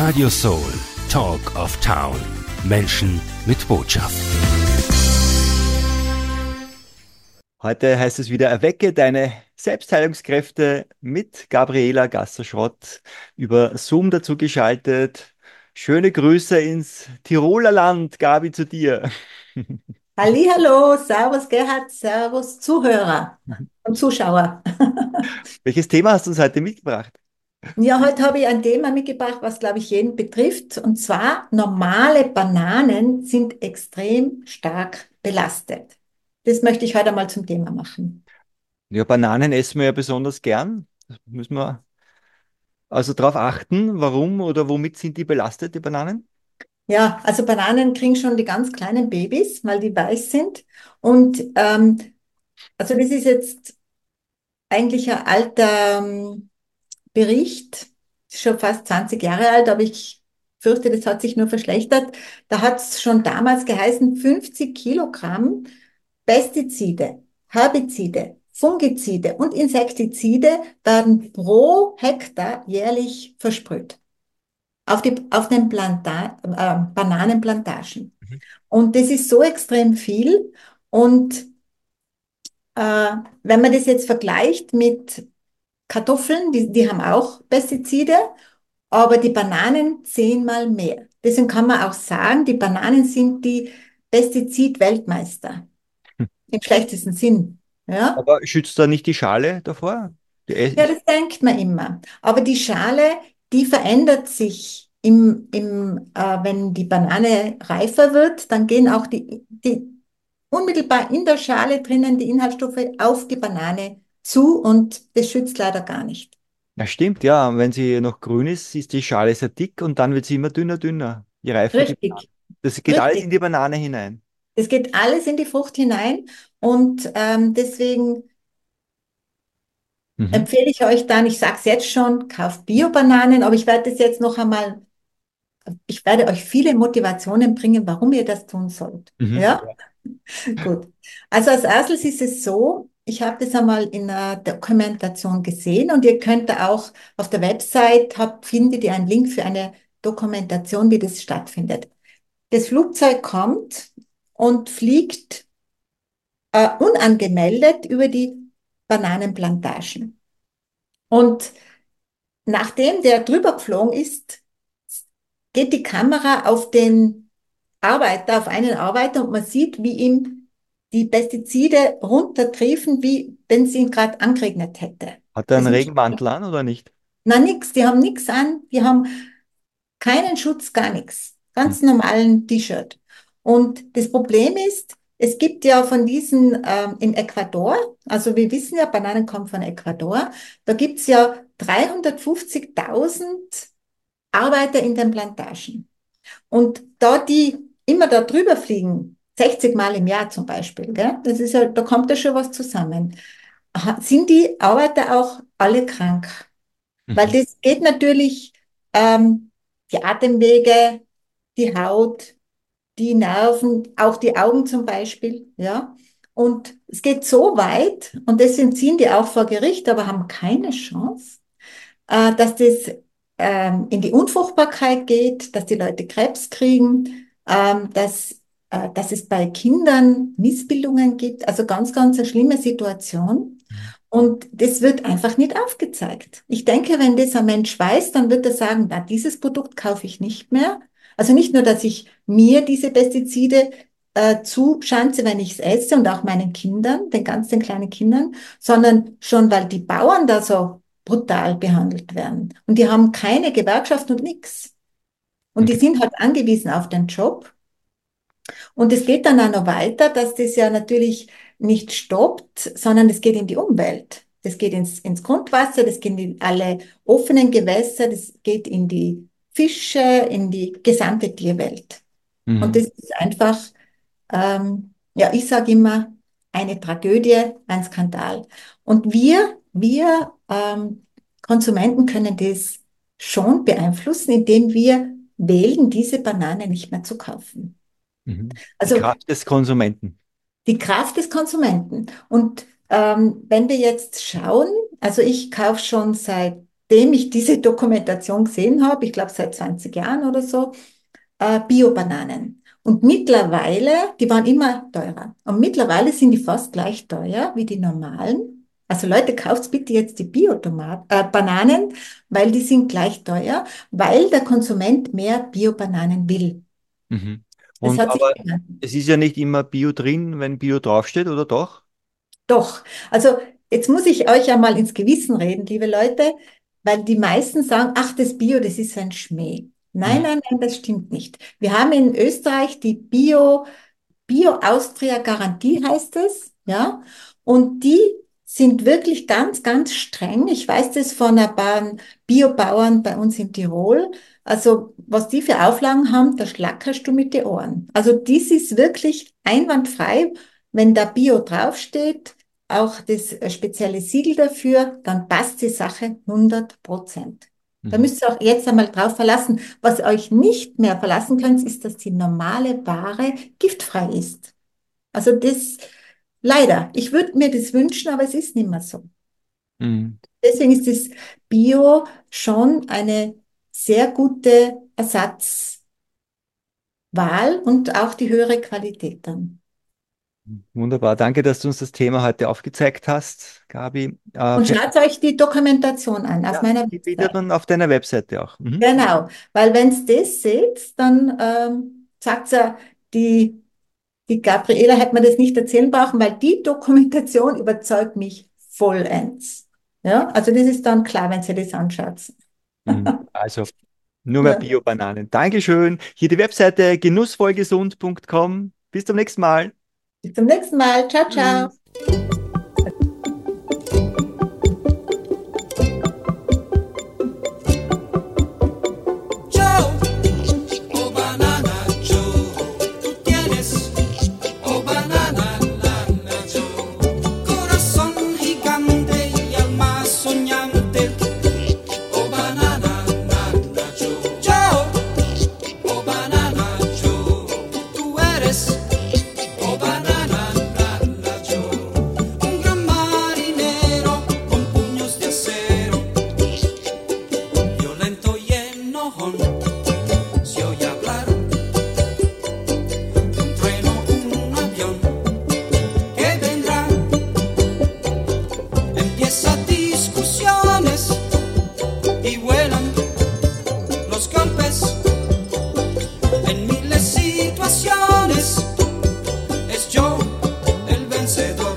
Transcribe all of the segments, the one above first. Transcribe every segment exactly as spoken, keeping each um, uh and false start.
Radio Soul, Talk of Town. Menschen mit Botschaft. Heute heißt es wieder, erwecke deine Selbstheilungskräfte mit Gabriela Gasser-Schrott über Zoom dazu geschaltet. Schöne Grüße ins Tiroler Land, Gabi, zu dir. Hallihallo, Servus Gerhard, Servus Zuhörer und Zuschauer. Welches Thema hast du uns heute mitgebracht? Ja, heute habe ich ein Thema mitgebracht, was, glaube ich, jeden betrifft. Und zwar, normale Bananen sind extrem stark belastet. Das möchte ich heute mal zum Thema machen. Ja, Bananen essen wir ja besonders gern. Das müssen wir also darauf achten, warum oder womit sind die belastet, die Bananen? Ja, also Bananen kriegen schon die ganz kleinen Babys, weil die weich sind. Und ähm, also das ist jetzt eigentlich ein alter ähm, Bericht, ist schon fast zwanzig Jahre alt, aber ich fürchte, das hat sich nur verschlechtert. Da hat es schon damals geheißen, fünfzig Kilogramm Pestizide, Herbizide, Fungizide und Insektizide werden pro Hektar jährlich versprüht auf die, auf den Planta äh, Bananenplantagen. Mhm. Und das ist so extrem viel. Und äh, wenn man das jetzt vergleicht mit Kartoffeln, die, die haben auch Pestizide, aber die Bananen zehnmal mehr. Deswegen kann man auch sagen, die Bananen sind die Pestizid-Weltmeister. Im schlechtesten Sinn. Ja? Aber schützt da nicht die Schale davor? Die, Ja, ich, das denkt man immer. Aber die Schale, die verändert sich im, im, äh, wenn die Banane reifer wird, dann gehen auch die, die unmittelbar in der Schale drinnen die Inhaltsstoffe auf die Banane zu und das schützt leider gar nicht. ja, stimmt, ja. Wenn sie noch grün ist, ist die Schale sehr dick und dann wird sie immer dünner, dünner. Je reifer die Banane. Richtig, Das geht alles richtig. in die Banane hinein. Es geht alles in die Frucht hinein und ähm, deswegen Mhm. empfehle ich euch dann, ich sage es jetzt schon, kauft Bio-Bananen, aber ich werde das jetzt noch einmal, ich werde euch viele Motivationen bringen, warum ihr das tun sollt. Mhm. Ja, gut. Also als erstes ist es so, ich habe das einmal in einer Dokumentation gesehen und ihr könnt da auch auf der Website, habt, findet ihr einen Link für eine Dokumentation, wie das stattfindet. Das Flugzeug kommt und fliegt äh, unangemeldet über die Bananenplantagen. Und nachdem der drüber geflogen ist, geht die Kamera auf den Arbeiter, auf einen Arbeiter und man sieht, wie ihm die Pestizide runtertriefen, wie wenn sie ihn gerade angeregnet hätte. Hat er einen Also, Regenmantel an oder nicht? na nix, die haben nichts an, die haben keinen Schutz, gar nichts. Hm. Ganz normalen T-Shirt. Und das Problem ist, es gibt ja von diesen ähm, in Ecuador, also wir wissen ja, Bananen kommen von Ecuador, da gibt's ja dreihundertfünfzigtausend Arbeiter in den Plantagen. Und da die immer da drüber fliegen, sechzig Mal im Jahr zum Beispiel, gell, das ist ja, da kommt ja schon was zusammen, ha- sind die Arbeiter auch alle krank. Weil Mhm. das geht natürlich ähm, die Atemwege, die Haut, die Nerven, auch die Augen zum Beispiel, ja. Und es geht so weit, und deswegen ziehen die auch vor Gericht, aber haben keine Chance, äh, dass das ähm, in die Unfruchtbarkeit geht, dass die Leute Krebs kriegen, ähm, dass, äh, dass es bei Kindern Missbildungen gibt. Also ganz, ganz eine schlimme Situation. Und das wird einfach nicht aufgezeigt. Ich denke, wenn das ein Mensch weiß, dann wird er sagen, na, dieses Produkt kaufe ich nicht mehr. Also nicht nur, dass ich mir diese Pestizide äh, zuschanze, wenn ich es esse und auch meinen Kindern, den ganzen kleinen Kindern, sondern schon, weil die Bauern da so brutal behandelt werden. Und die haben keine Gewerkschaft und nichts. Und die Okay. sind halt angewiesen auf den Job. Und es geht dann auch noch weiter, dass das ja natürlich nicht stoppt, sondern es geht in die Umwelt. Das geht ins, ins Grundwasser, das geht in alle offenen Gewässer, das geht in die Fische, in die gesamte Tierwelt. Und Mhm. das ist einfach, ähm, ja, ich sage immer, eine Tragödie, ein Skandal. Und wir, wir ähm, Konsumenten können das schon beeinflussen, indem wir wählen, diese Banane nicht mehr zu kaufen. Mhm. Die Also Kraft des Konsumenten. die Kraft des Konsumenten. Und ähm, wenn wir jetzt schauen, also ich kaufe schon seit seitdem ich diese Dokumentation gesehen habe, ich glaube seit zwanzig Jahren oder so, äh, Bio-Bananen. Und mittlerweile, die waren immer teurer. Und mittlerweile sind die fast gleich teuer wie die normalen. Also Leute, kauft bitte jetzt die Bio-Bananen, äh, weil die sind gleich teuer, weil der Konsument mehr Bio-Bananen will. Mhm. Das Und hat sich aber geändert. es ist ja nicht immer Bio drin, wenn Bio draufsteht, oder doch? Doch, also jetzt muss ich euch ja mal ins Gewissen reden, liebe Leute, weil die meisten sagen, ach, das Bio, das ist ein Schmäh. Nein, Mhm. nein, nein, das stimmt nicht. Wir haben in Österreich die Bio, Bio-Austria-Garantie heißt es, ja, und die sind wirklich ganz, ganz streng. Ich weiß das von ein paar Biobauern bei uns in Tirol. Also, was die für Auflagen haben, da schlackerst du mit den Ohren. Also, dies ist wirklich einwandfrei. Wenn da Bio draufsteht, auch das äh, spezielle Siegel dafür, dann passt die Sache hundert Prozent. Da Mhm. müsst ihr auch jetzt einmal drauf verlassen. Was ihr euch nicht mehr verlassen könnt, ist, dass die normale Ware giftfrei ist. Also das, leider, ich würde mir das wünschen, aber es ist nicht mehr so. Mhm. Deswegen ist das Bio schon eine sehr gute Ersatzwahl und auch die höhere Qualität dann. Wunderbar. Danke, dass du uns das Thema heute aufgezeigt hast, Gabi. Äh, Und für, schaut euch die Dokumentation an auf ja, meiner die findet Website. man auf deiner Webseite auch. Mhm. Genau, weil wenn ihr das seht, dann ähm, sagt ja, die, die Gabriela hätte mir das nicht erzählen brauchen, weil die Dokumentation überzeugt mich vollends. Ja, also das ist dann klar, wenn ihr das anschaut. Mhm. Also nur mehr Ja. Bio-Bananen. Dankeschön. Hier die Webseite genussvollgesund punkt com. Bis zum nächsten Mal. Bis zum nächsten Mal. Ciao, ciao. Tschüss. Joe, oh banana Joe, tú tienes, oh banana nana Joe, corazón gigante y alma soñante, oh banana nana Joe, Joe, oh banana Joe, tú eres, oh banana nana Joe, un gran marinero con puños de acero, violento y enojón. Se oye hablar de un tren o un avión que vendrá. Empieza discusiones y vuelan los golpes en miles situaciones. Es yo el vencedor,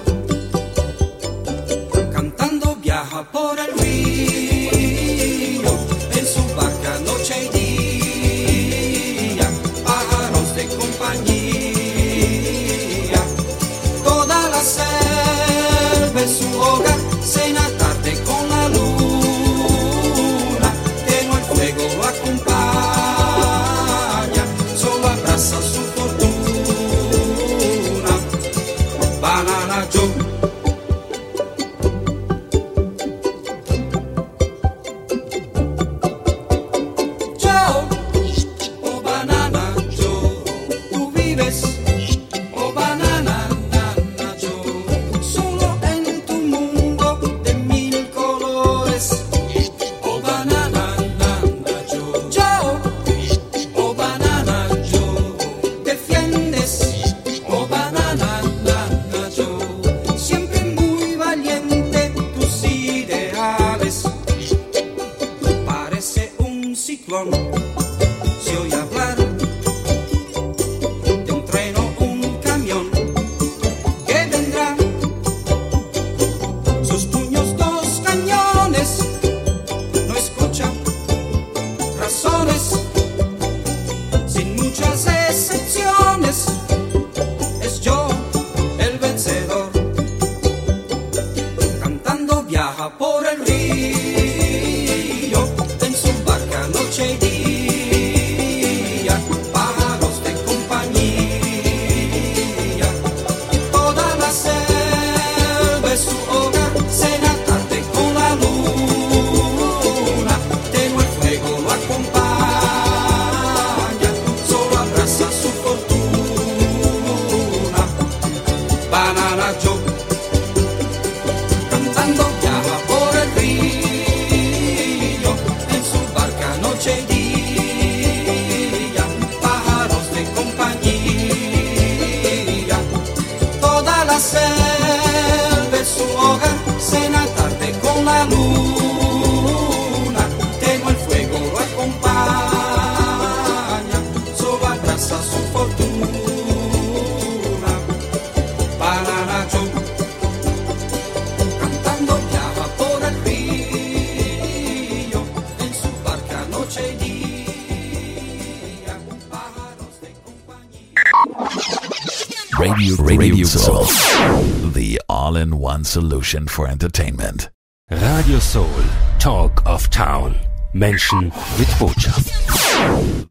cantando viaja por el río en su barca noche y día, pájaros de compañía, toda la selva es su hogar, cena tarde con la luna, tenue el fuego lo acompaña, solo abraza su fortuna, Banana Joe. Joe, oh banana Joe, tú vives, oh banana nana Joe, solo en tu mundo de mil colores, oh banana nana Joe, Joe, oh banana Joe, defiendes, oh banana nana Joe, siempre muy valiente tus ideales. Parece un ciclón, se oye hablar de un tren o un camión que vendrá. Sus puños dos cañones, no escucha razones, sin muchas excepciones. Es yo el vencedor, cantando viaja por el río en su barca noche y día, pájaros de compañía, toda la selva es su hogar, cena tarde con la luna, tenue el fuego lo acompaña, solo abraza su fortuna, Banana Joe, cantando viaja por el río. Radio, Radio Soul. The all-in-one solution for entertainment. Radio Soul, Talk of Town. Menschen mit Botschaft.